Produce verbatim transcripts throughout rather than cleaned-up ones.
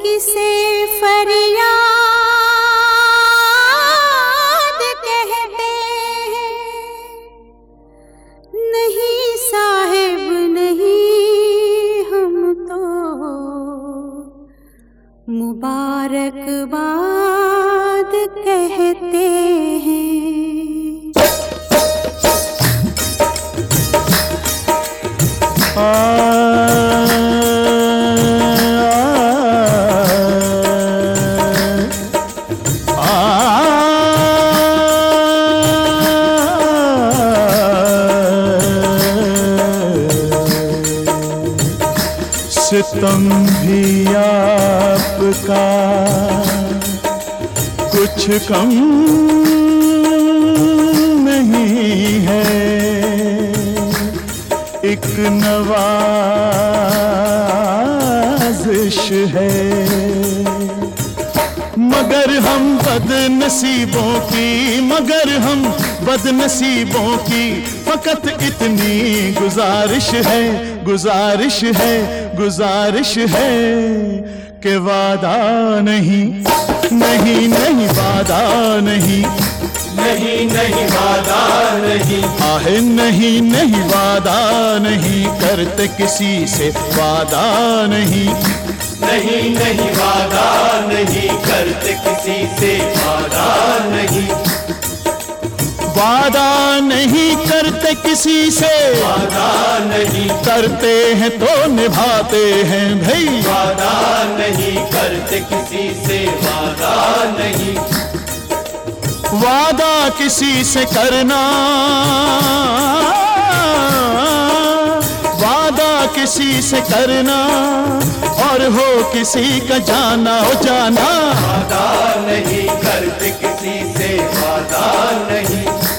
किसे फरियाद कहते हैं, नहीं साहिब नहीं हम तो मुबारकबाद कहते हैं। आ, सितम भी आपका कुछ कम नहीं है, एक नवाज़िश है, मगर हम बदनसीबों की मगर हम बदनसीबों की फकत इतनी गुजारिश है गुजारिश है गुजारिश है कि वादा नहीं नहीं नहीं वादा नहीं नहीं नहीं वादा नहीं आहे नहीं नहीं वादा नहीं करते किसी से वादा नहीं नहीं नहीं वादा नहीं करते किसी से वादा नहीं वादा नहीं करते किसी से वादा नहीं करते हैं तो निभाते हैं भाई वादा नहीं करते किसी से वादा नहीं वादा किसी से करना वादा किसी से करना और हो किसी का जाना हो जाना वादा नहीं करते किसी से वादा नहीं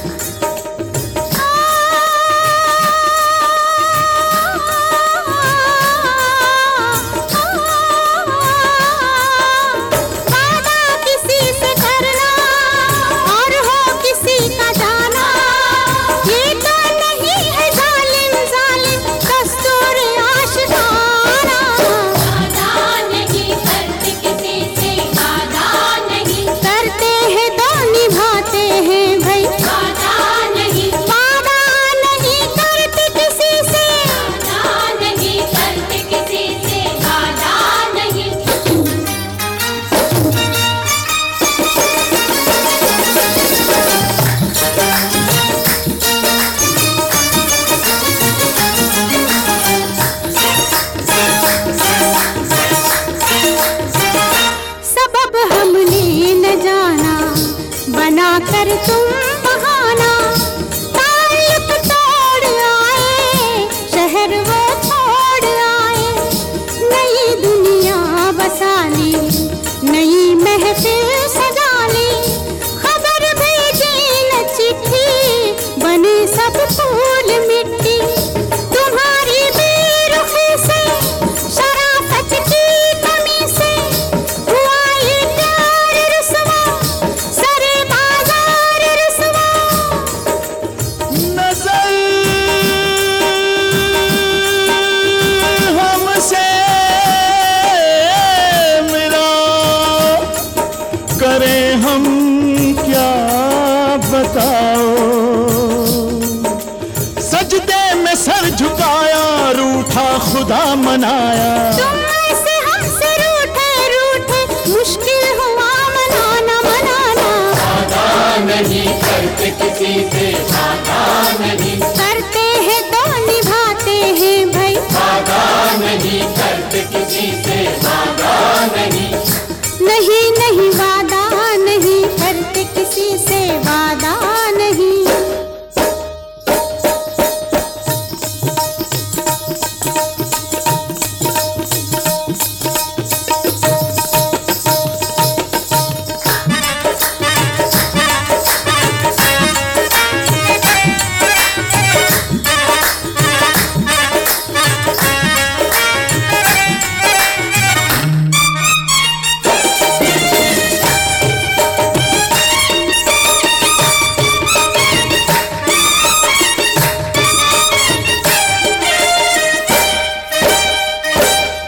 कर तुम बहाना ताल्लुक तोड़ आए शहर वो छोड़ आए नई दुनिया बसा ली नई महफिल सजा ली खबर भेजी न चिट्ठी बने सब फूल मिट्टी तुम्हारी बेरुखी से शराफत की कमी से हुआ ये प्यार रुसवा सरे करें हम क्या बताओ सजदे में सर झुकाया रूठा खुदा मनाया तुम ऐसे हमसे रूठे रूठे मुश्किल हुआ मनाना मनाना वादा नहीं करते किसी से वादा नहीं करते हैं तो निभाते हैं भाई वादा नहीं करते किसी से वादा नहीं नहीं नहीं वादा नहीं करते किसी से वादा नहीं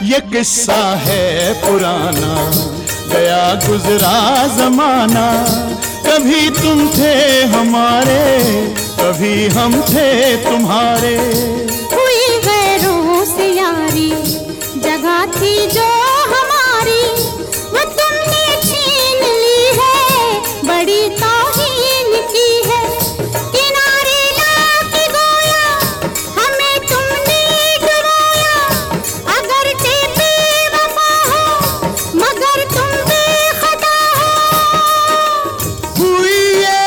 ये किस्सा है पुराना, गया गुजरा जमाना। कभी तुम थे हमारे, कभी हम थे तुम्हारे। हुई गैरों से यारी, जगह थी जो हमारी, वो तुमने छीन ली है, बड़ी तौहीन की है। किनारे लाके गोया हमें तुमने डुबाया, अगर चे बेवफा हो मगर तुम बेखता हो। हुई ये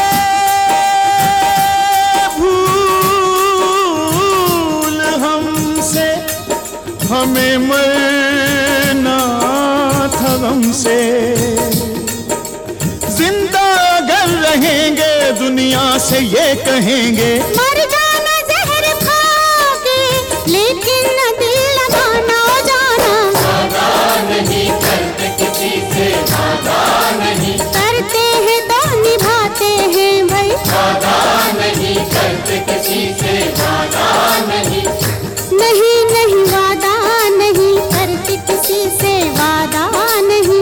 भूल हमसे, हमें मरना था गम से। जिंदा अगर रहेंगे दुनिया से ये कहेंगे, मर जाना जहर खाके, लेकिन न दिल लगाना जाना। वादा नहीं करते किसी से, वादा नहीं, करते हैं तो निभाते हैं भाई। वादा नहीं करते किसी से, वादा नहीं। नहीं नहीं वादा नहीं करते किसी से, वादा नहीं।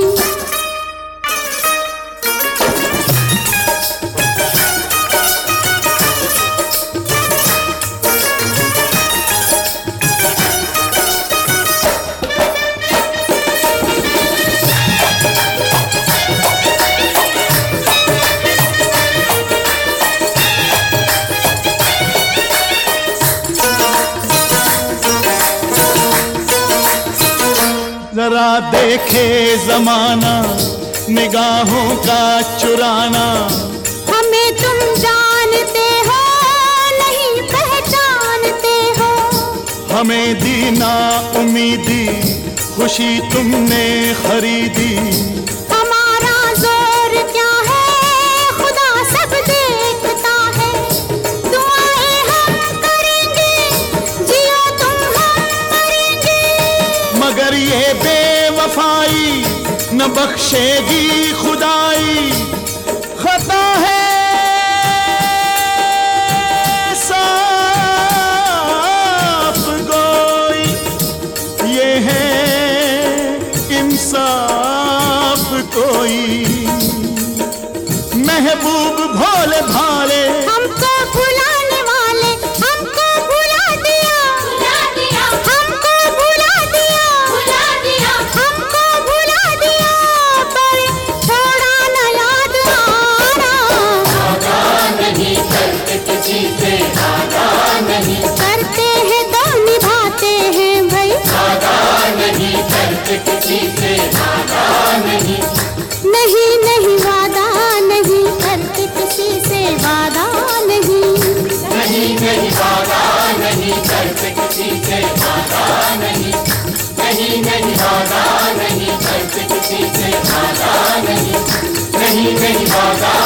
जरा देखे जमाना निगाहों का चुराना। हमें तुम जानते हो नहीं पहचानते हो। हमें दी ना उम्मीदी, खुशी तुमने खरीदी। हमारा जोर क्या है खुदा सब देखता है। दुआएं हम करेंगे, जियो तुम हम मरेंगे। मगर ये बेवफाई न बख्शेगी खुदाई। खता है साफ गोई, ये है इंसाफ कोई। महबूब भोले भाले हमको भुलाने वाले, हमको भुला दिया, भुला दिया। हमको भुला दिया, भुला दिया। हमको भुला दिया, पर छोड़ा न याद आना। वादा नहीं करते किसी से, वादा नहीं, करते हैं तो निभाते हैं भाई। वादा नहीं करते किसी से, वादा नहीं। नहीं नहीं वादा नहीं करते किसी से, वादा नहीं। नहीं नहीं वादा नहीं करते किसी से, वादा नहीं। नहीं नहीं वादा नहीं करते किसी से, वादा नहीं। नहीं नहीं वादा